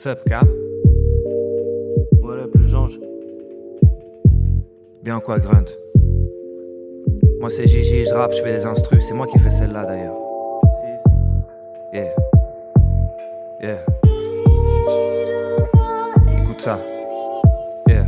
What's up, Cap? Voilà, plus Georges. Bien quoi, Grunt? Moi c'est Gigi, je rappe, je fais des instrus. C'est moi qui fais celle-là d'ailleurs. Si. Yeah. Yeah. Écoute ça. Yeah.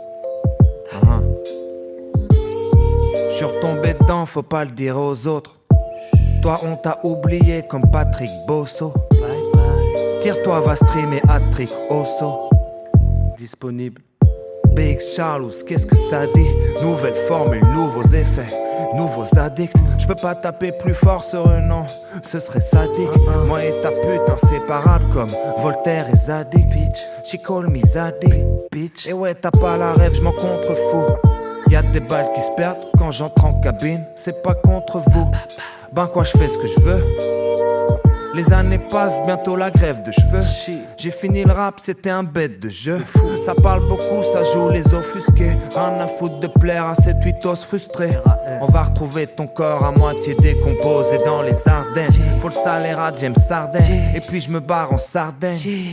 Je suis retombé dedans, faut pas le dire aux autres. Toi on t'a oublié comme Patrick Bosso. Bye bye. Tire-toi, va streamer Hat-Trick Osso. Disponible. BX Charles, qu'est-ce que ça dit? Nouvelle formule, nouveaux effets, nouveaux addicts. J'peux pas taper plus fort sur un nom, ce serait sadique. Moi et ta pute inséparables comme Voltaire et Zadig. She call me Zadig, bitch. Et ouais, t'as pas la rêve, j'm'en contrefous. Y'a des balles qui se perdent quand j'entre en cabine, c'est pas contre vous. Ben quoi, j'fais ce que j'veux. Les années passent, bientôt la grève de cheveux. J'ai fini le rap, c'était un bête de jeu. Ça parle beaucoup, ça joue les offusqués. Rien à foutre de plaire à ces tweetos frustrés. On va retrouver ton corps à moitié décomposé dans les Ardennes. Faut le salaire à James Harden. Et puis je me barre en Sardaigne.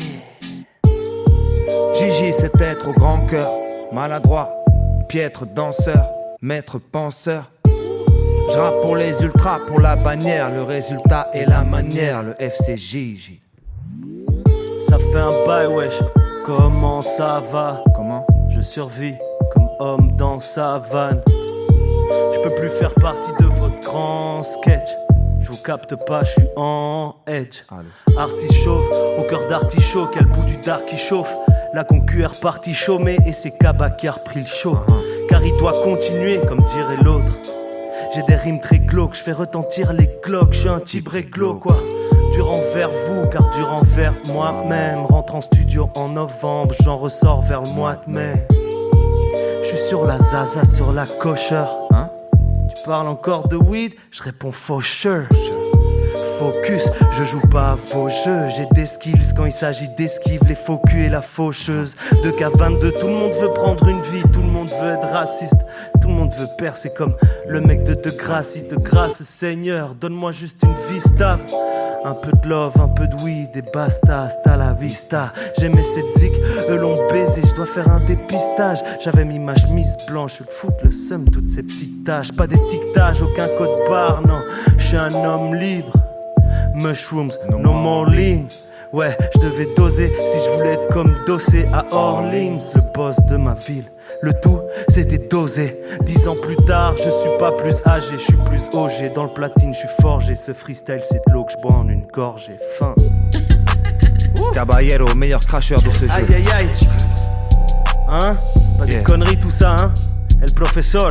Gigi c'est être au grand cœur, maladroit, piètre danseur, maître penseur. Je rappe pour les ultras, pour la bannière. Le résultat et la manière, le FCJJ. Ça fait un bail, wesh. Comment ça va? Comment? Je survis comme homme dans sa vanne. Je peux plus faire partie de votre grand sketch. Je vous capte pas, je suis en edge. Artiste chauve, au cœur d'artichaut. Quel bout du dark qui chauffe. La concu est repartie chômée et c'est Kaba qui a repris le show. Car il doit continuer, comme dirait l'autre. J'ai des rimes très glauques, je fais retentir les cloques. Je suis un type réglo, quoi. Dur envers vous, car dur envers moi-même. Rentre en studio en novembre, j'en ressors vers le mois de mai. Je suis sur la zaza, sur la cocheur. Tu parles encore de weed, je réponds faucheur. Focus, je joue pas à vos jeux. J'ai des skills quand il s'agit d'esquive les faux culs et la faucheuse. 2K22, tout le monde veut prendre une vie. Tout le monde veut être raciste. Tout le monde veut percer comme le mec de Gracie. De grâce Seigneur, donne-moi juste une vie stable. Un peu de love, un peu de weed et basta, hasta la vista. J'aimais cette zik, eux l'ont baisé, je dois faire un dépistage. J'avais mis ma chemise blanche, le foot, le seum, toutes ces petites taches. Pas d'étiquetage, aucun code barre, non, je suis un homme libre. Mushrooms, no more lean. Ouais, je devais doser si je voulais être comme Dossé à Orleans. Le boss de ma ville, le tout c'était dosé. 10 ans plus tard, je suis pas plus âgé, je suis plus OG. Dans le platine, je suis forgé. Ce freestyle, c'est de l'eau que je bois en une gorgée. Fin. Caballero, meilleur cracheur de ce jeu. Aïe aïe aïe. Hein? Pas des conneries tout ça, hein? El professeur.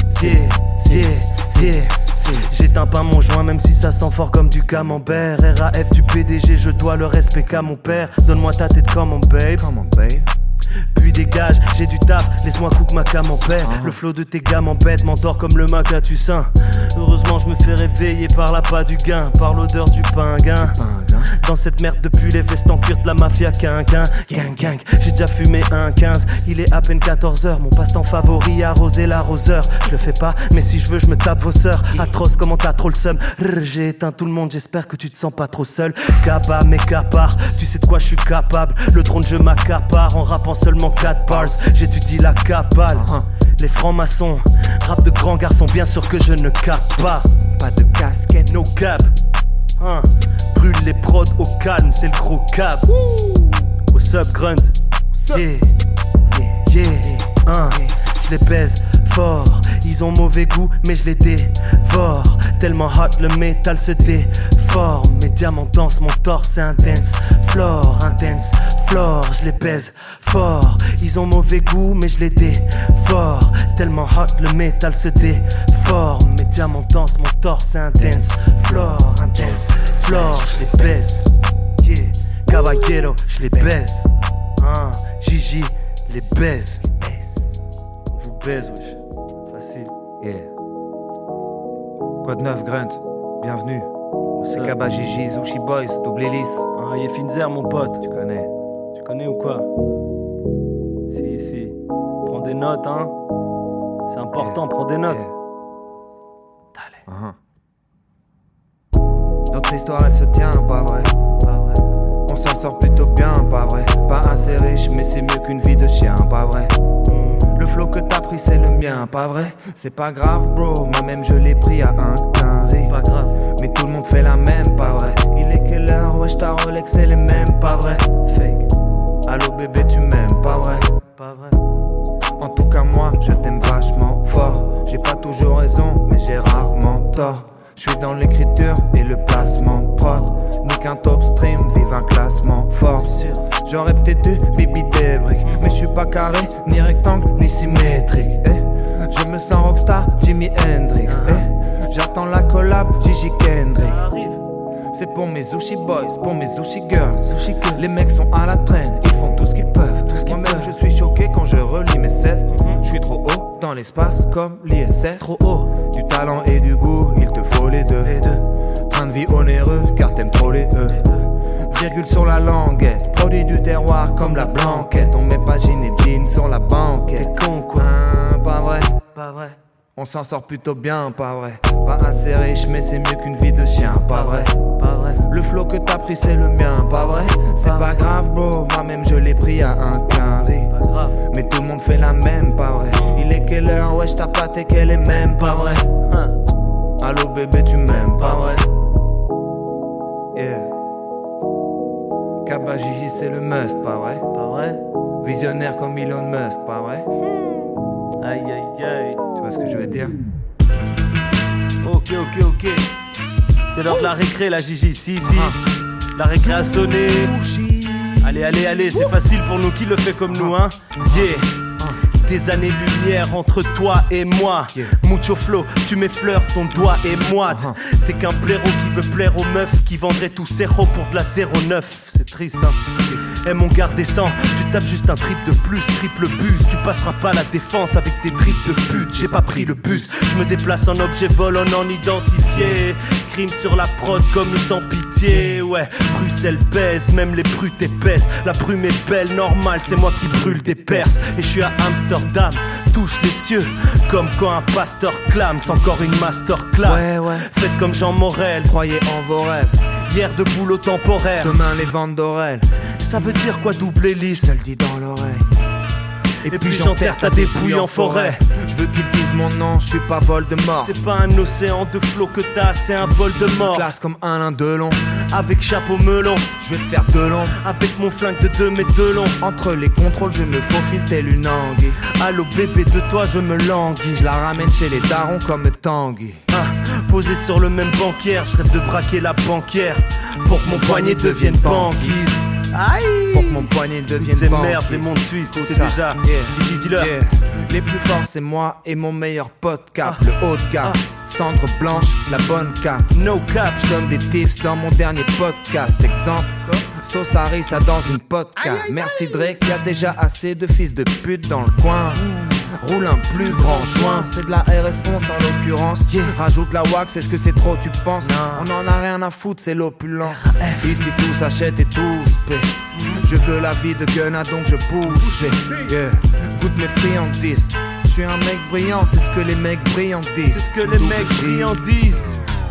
J'éteins pas mon joint même si ça sent fort comme du camembert. RAF du PDG, je dois le respect qu'à mon père. Donne-moi ta tête comme on babe. Puis dégage, j'ai du taf, laisse-moi cook ma camembert. Le flow de tes gars m'embête, m'endort comme le macatussin. Heureusement je me fais réveiller par la pas du gain, par l'odeur du pinguin. Dans cette merde depuis les vestes en cuir de la mafia quinquin. Gang, j'ai déjà fumé un 15. Il est à peine 14h, mon passe-temps favori, arroser l'arroseur. Je le fais pas, mais si je veux je me tape vos sœurs. Atroce, comment t'as trop le seum. J'ai éteint tout le monde, j'espère que tu te sens pas trop seul. Kaba, mes capards, tu sais de quoi je suis capable. Le trône je m'accapare en rappant seulement 4 bars. J'étudie la cabale. Les francs-maçons, rap de grands garçons, bien sûr que je ne capte pas. Pas de casquette, no cap. Brûle les prods au calme, c'est le gros cap. What's up, Grunt? Yeah. Je les baise fort. Ils ont mauvais goût, mais je les dévore. Tellement hot, le métal se déforme. Mes diamants dansent, mon torse, c'est un dance floor. Je les baise fort. Ils ont mauvais goût, mais je les dévore. Tellement hot, le métal se déforme. Mes diamants dansent, mon torse, c'est un dance floor. Je les baise. Yeah. Caballero, je les baise. Gigi, les baise. On vous baise, wesh. Facile. Yeah. Quoi de neuf, Grunt? Bienvenue. C'est up? Kaba Gigi, Zushi Boys, double hélice. Yefinzer, mon pote. Tu connais. Tu connais ou quoi? Si. Prends des notes, hein. C'est important, prends des notes. Notre histoire, elle se tient, pas vrai. Pas vrai. On s'en sort plutôt bien, pas vrai. Pas assez riche, mais c'est mieux qu'une vie de chien, pas vrai. Le flow que t'as pris c'est le mien, pas vrai. C'est pas grave bro, moi-même je l'ai pris à un quinri. Pas grave, mais tout le monde fait la même, pas vrai. Il est quelle heure, wesh ta Rolex c'est les mêmes, pas vrai. fake, Allô bébé tu m'aimes, pas vrai. pas vrai. En tout cas moi je t'aime vachement fort. J'ai pas toujours raison mais j'ai rarement tort. Je suis dans l'écriture et le placement prod. Ni qu'un top stream, vive un classement fort. J'aurais peut-être dû bibi des briques, mais je suis pas carré, ni rectangle, ni symétrique. Je me sens rockstar, Jimi Hendrix. J'attends la collab, Gigi Kendrick. C'est pour mes sushi boys, pour mes sushi girls. Les mecs sont à la traîne, ils font tout ce qu'ils peuvent. Moi-même je suis choqué quand je relis mes 16. Je suis trop haut dans l'espace comme l'ISS. Trop haut, du talent et du goût, il te faut les deux. Train de vie onéreux, car t'aimes trop les E. Virgule sur la languette, produit du terroir comme la blanquette. On met pas Zinedine sur la banquette. T'es con quoi, pas vrai. pas vrai. On s'en sort plutôt bien, pas vrai. Pas assez riche, mais c'est mieux qu'une vie de chien, pas vrai. Pas vrai. Le flow que t'as pris c'est le mien, pas vrai. C'est pas grave bro, moi-même je l'ai pris à un quinri. Pas grave, mais tout le monde fait la même, pas vrai. Il est quelle heure, wesh ta pâte et qu'elle est même, pas vrai. Allô bébé tu m'aimes, pas vrai. Yeah. Kaba Gigi c'est le must, pas vrai. pas vrai. Visionnaire comme Elon Musk, pas vrai. Aïe aïe aïe. Tu vois ce que je veux dire? Ok. C'est l'heure de la récré la Gigi, si. La récré a sonné. Allez, c'est facile pour nous, qui le fait comme nous, hein? Yeah. Des années-lumière entre toi et moi. Mucho flow, tu m'effleures ton doigt et moite. T'es qu'un blaireau qui veut plaire aux meufs qui vendraient tout zéro pour de la 09. C'est triste, hein. Eh mon gars descend, tu tapes juste un trip de plus, triple bus. Tu passeras pas la défense avec tes tripes de pute. J'ai pas pris le bus, je me déplace en objet volant non identifié. Crime sur la prod comme sans pitié. Ouais, Bruxelles pèse, même les brutes épaisses. La brume est belle, normale, c'est moi qui brûle des Perses. Et je suis à Amsterdam, touche les cieux. Comme quand un pasteur clame, c'est encore une masterclass. Ouais. Faites comme Jean Morel, Croyez en vos rêves, hier de boulot temporaire. demain les ventes d'Aurel. Ça veut dire quoi double hélice? Se le dit dans l'oreille. Et puis j'enterre ta dépouille en forêt. Je veux qu'ils disent mon nom, je suis pas Voldemort. C'est pas un océan de flots que t'as, c'est un bol de mort. Classe comme Alain Delon, Avec chapeau melon, je vais te faire de long. avec mon flingue de 2 mètres de long. Entre les contrôles, je me faufile tel une anguille. Allô bébé, de toi je me languis. Je la ramène chez les darons comme Tanguy. Posé sur le même banquière, je rêve de braquer la banquière pour que mon poignet devienne banquise. Aïe, Pour que mon poignet devienne c'est banquise. merde, les mondes suisses, tu sais ça. déjà. Gigi, dis-leur. Les plus forts c'est moi et mon meilleur pote cap. Le haut de gamme, cendre blanche, la bonne cape. No cap, Je donne des tips dans mon dernier podcast. Exemple, sauce harissa dans une podcast. Merci Drake, y a déjà assez de fils de pute dans le coin. Roule un plus grand joint, c'est de la RS11 en l'occurrence. Rajoute la wax, est-ce que c'est trop tu penses? On en a rien à foutre, c'est l'opulence. Ici tout s'achète et tout se paie. Je veux la vie de Gunna donc je pousse. Goûte mes friandises. Je suis un mec brillant, c'est ce que les mecs brillants disent. c'est ce que les mecs brillants disent.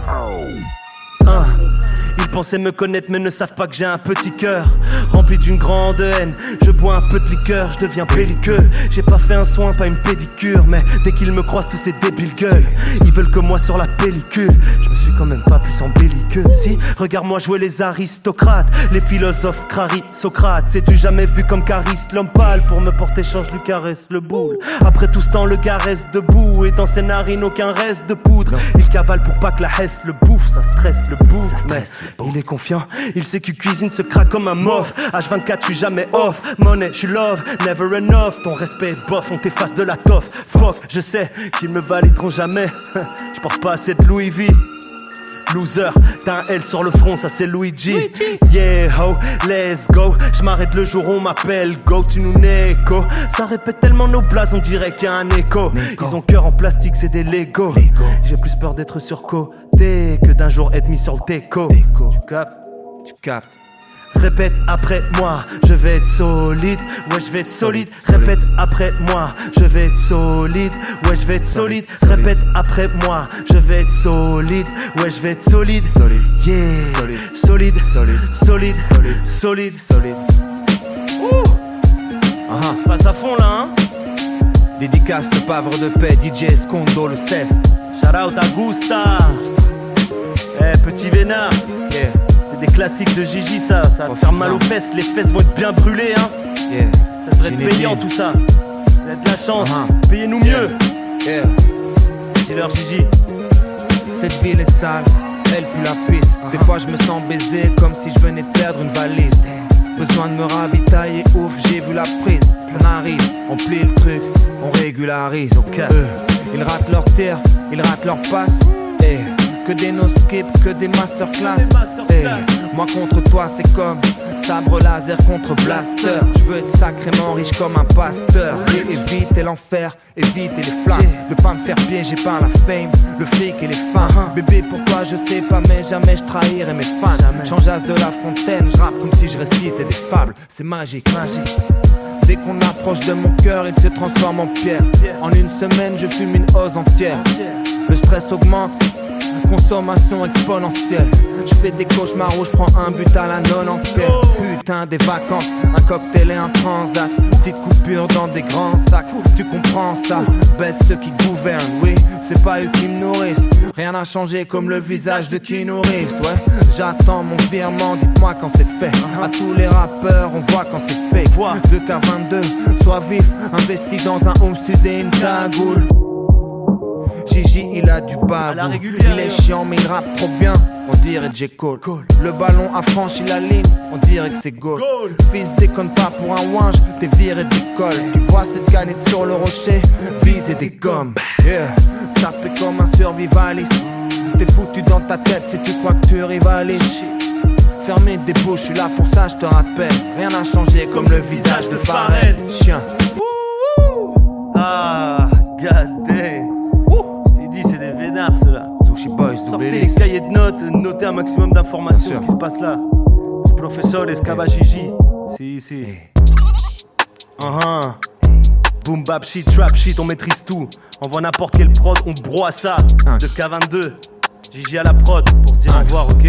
Ils pensaient me connaître mais ne savent pas que j'ai un petit cœur rempli d'une grande haine. Je bois un peu de liqueur, je deviens belliqueux. J'ai pas fait un soin, pas une pédicure, mais dès qu'ils me croisent tous ces débiles gueules. Ils veulent que moi sur la pellicule. Je me suis quand même pas plus embelli que si. Regarde-moi jouer les aristocrates, les philosophes crari Socrate. C'est-tu jamais vu comme Caris Lampal? Pour me porter change lui caresse le boule. Après tout ce temps le gars reste debout et dans ses narines aucun reste de poudre. Il cavale pour pas que la hesse le bouffe, ça stresse le bouffe. Il est confiant, il sait que cuisine se craque comme un mof. H24 je suis jamais off, money je suis love, never enough. Ton respect est bof, on t'efface de la toffe. Fuck, je sais qu'ils me valideront jamais. Je porte pas assez de Louis V. Loser, t'as un L sur le front, ça c'est Luigi. Yeah ho, let's go. J'm'arrête le jour où on m'appelle Go, tu nous n'écho. Ça répète tellement nos blases, on dirait qu'il y a un écho. Ils ont cœur en plastique, c'est des Lego. J'ai plus peur d'être surcoté que d'un jour être mis sur le déco. Tu captes? Tu captes. Répète après moi, je vais être solide. Ouais, je vais être solide. Répète après moi, je vais être solide. Ouais, je vais être solide. Répète après moi, je vais être solide. Ouais, je vais être solide. Yeah. Solide. Solide. Solide. Ouh. Ça se passe à fond là, hein. Dédicace le pavre de paix, DJ Escondo le 16. Shout out à Gusta. Petit vénard. Yeah. C'est des classiques de Gigi, ça va faire mal aux fesses. Les fesses vont être bien brûlées, hein. Yeah. Ça devrait être payant tout ça. Vous avez de la chance, payez-nous mieux. Yeah. Dis-leur Gigi. Cette ville est sale, elle pue la pisse. Des fois je me sens baisé comme si je venais de perdre une valise. Besoin de me ravitailler, ouf, j'ai vu la prise. On arrive, on plie le truc, on régularise. Ils ratent leur tir, ils ratent leur passe. Que des no-skip, que des masterclass. Moi contre toi c'est comme sabre laser contre blaster. Je veux être sacrément riche comme un pasteur. Et éviter l'enfer, éviter les flammes. De pas me faire piéger par la fame, le fric et les femmes. Bébé pour toi je sais pas mais jamais je trahirai mes fans. Changeasse de la fontaine, je rappe comme si je récitais des fables. C'est magique. Dès qu'on approche de mon cœur, il se transforme en pierre. En une semaine je fume une hausse entière. Le stress augmente, consommation exponentielle. Je fais des cauchemars où je prends un but à la non entière. Putain des vacances, un cocktail et un transat. Petite coupure dans des grands sacs. Tu comprends ça, baisse ceux qui gouvernent. Oui, c'est pas eux qui me nourrissent. Rien n'a changé comme le visage de qui nourrissent. Ouais, j'attends mon virement, dites-moi quand c'est fait. À tous les rappeurs, on voit quand c'est fait. 2K22, sois vif, investi dans un home studio et une cagoule. Gigi il a du bagou, il est chiant mais il rappe trop bien, on dirait J. Cole. Le ballon a franchi la ligne, on dirait que c'est goal. Fils déconne pas pour un ouinge, t'es viré de l'école. Tu vois cette canette sur le rocher, viser des gommes. Yeah, sapé comme un survivaliste. T'es foutu dans ta tête si tu crois que tu rivalises. Fermez des bouches, je suis là pour ça, je te rappelle. Rien n'a changé comme le visage de Pharrell. Chien. Ah, god damn. C'est des vénards ceux-là. Sushi Boys, sortez les cahiers de notes, notez un maximum d'informations sur ce qui se passe là. Le professeur Escavagigi. Si. Boom bap shit, trap shit, on maîtrise tout. On voit n'importe quel prod, on broie ça. De K22, Gigi à la prod pour se dire au revoir, ok?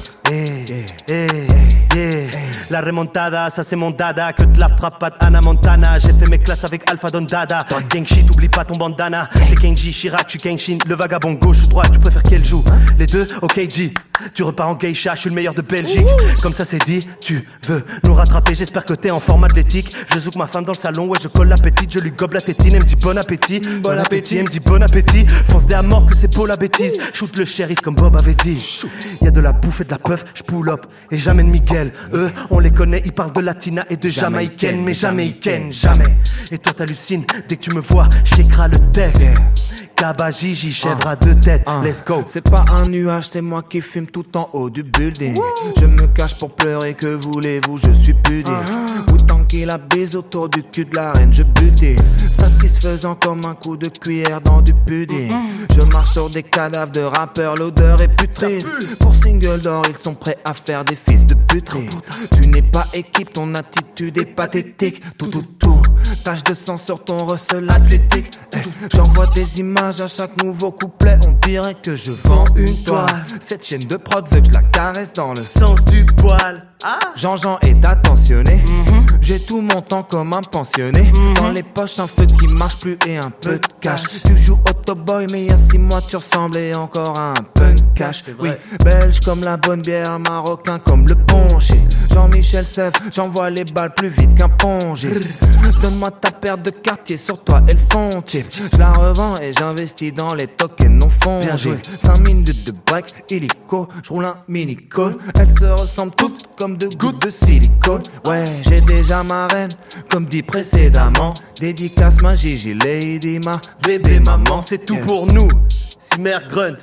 La remontada, ça c'est mon dada. Que de la frappe pas Anna Montana. J'ai fait mes classes avec Alpha Don Dada. Gang shit, oublie pas ton bandana. C'est Kenji, Chirac, tu Kenshin. Le vagabond gauche ou droite, tu préfères qu'elle joue? Les deux, ok G. Tu repars en geisha, je suis le meilleur de Belgique. Comme ça c'est dit, tu veux nous rattraper. J'espère que t'es en forme athlétique. Je zouk ma femme dans le salon, ouais je colle la petite. Je lui gobe la tétine, elle me dit bon appétit. Bon appétit, elle me dit bon appétit. Fonce des à mort que c'est beau la bêtise. Shoot le shérif comme Bob avait dit. Y'a de la bouffe et de la puff, je pull up. Et jamais de Miguel. Eux, on les connaît, ils parlent de latina et de jamaïcaine. Mais jamaïcaine, jamais. Et toi t'hallucines, dès que tu me vois, j'écras le texte. Kaba Gigi, chèvre à deux têtes, let's go. C'est pas un nuage, c'est moi qui fume tout en haut du building. Je me cache pour pleurer, que voulez-vous, je suis pudique. Autant qu'il a bise autour du cul de la reine, je butine. Satisfaisant comme un coup de cuillère dans du pudding. Je marche sur des cadavres de rappeurs, l'odeur est putride. Pour single d'or, ils sont prêts à faire des fils de putride. Tu n'es pas équipe, ton attitude est pathétique. Tout. Tache de sang sur ton recel athlétique. J'envoie des images à chaque nouveau couplet. On dirait que je vends une toile. Cette chaîne de prod veut que je la caresse dans le sens du poil. Jean-Jean est attentionné. J'ai tout mon temps comme un pensionné. Dans les poches un feu qui marche plus et un peu de cash. Tu joues Autoboy mais il y a 6 mois tu ressemblais encore à un punk cash. Oui, belge comme la bonne bière, marocain comme le ponché. Jean-Michel Sèvres, j'envoie les balles plus vite qu'un pongiste. Donne-moi ta paire de quartier, sur toi elles font chip. Je la revends et j'investis dans les tokens non fondés. 5 minutes de break, illico, je roule un mini-call. Elles se ressemblent toutes comme de gouttes de silicone. Ouais, j'ai déjà ma reine, comme dit précédemment. Dédicace ma Gigi, Lady, ma bébé maman. C'est tout pour nous, Simer Grunt.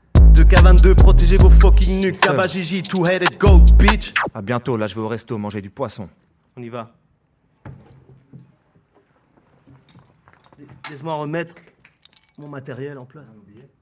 2K22, protégez vos fucking nuques. Kaba Gigi, two-headed goat, bitch. À bientôt, là je vais au resto manger du poisson. On y va. Laisse-moi remettre mon matériel en place.